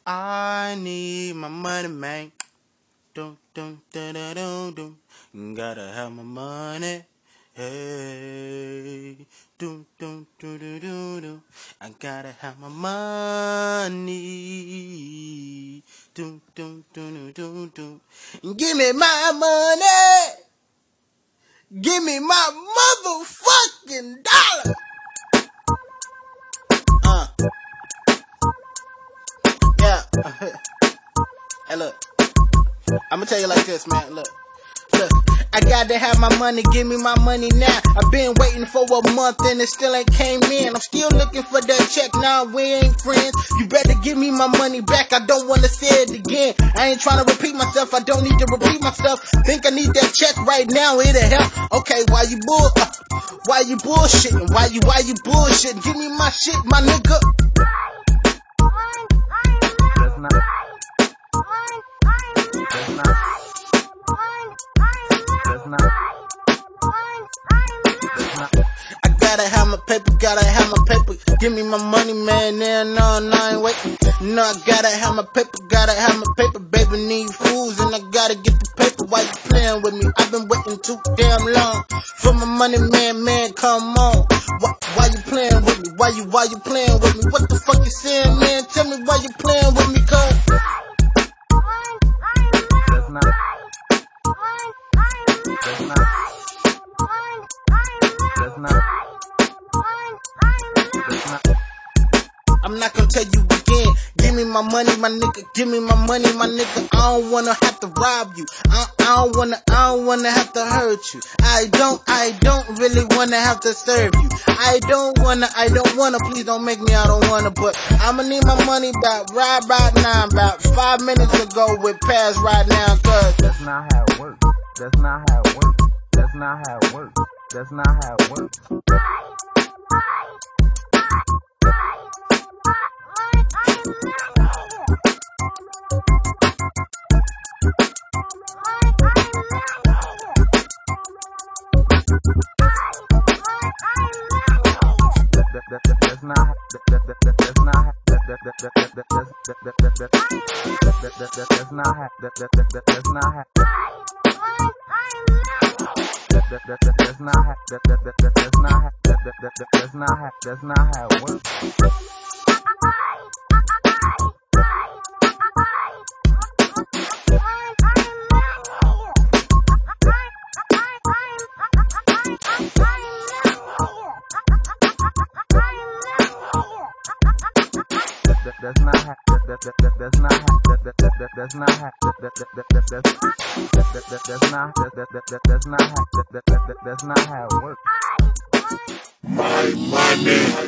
I need my money, man. Dum dum da da dum dum. Gotta have my money. Hey, dum dum dum dum dum dum. I gotta have my money. Dum dum dum dum dum. Give me my money. Give me my motherfucking dollar. Yeah. Hey, look. I'ma tell you like this, man. Look, I gotta have my money, give me my money now. I've been waiting for a month and it still ain't came in. I'm still looking for that check, now we ain't friends. You better give me my money back, I don't wanna say it again. I ain't trying to repeat myself, I don't need to repeat myself. Think I need that check right now, it'll help. Okay, why you bullshitting? Why you bullshitting? Give me my shit, my nigga. I gotta have my paper, give me my money, man. No, I ain't waiting. No, I gotta have my paper, baby. Need fools and I gotta get the paper. Why you playing with me? I've been waiting too damn long for my money, man, come on. Why you playing with me? Why you playing with me? What the fuck you saying, man? Tell me why you playing with me, cuz. I'm not gonna tell you again. Give me my money, my nigga. Give me my money, my nigga. I don't wanna have to rob you. I don't wanna have to hurt you. I don't really wanna have to serve you. I don't wanna. Please don't make me. I don't wanna. But I'ma need my money back right now. About 5 minutes ago, it passed right now. Cause that's not how it works. That's not how it works. That's not how it works. That's not how it works. That's not how it works. That's not how it works. My money.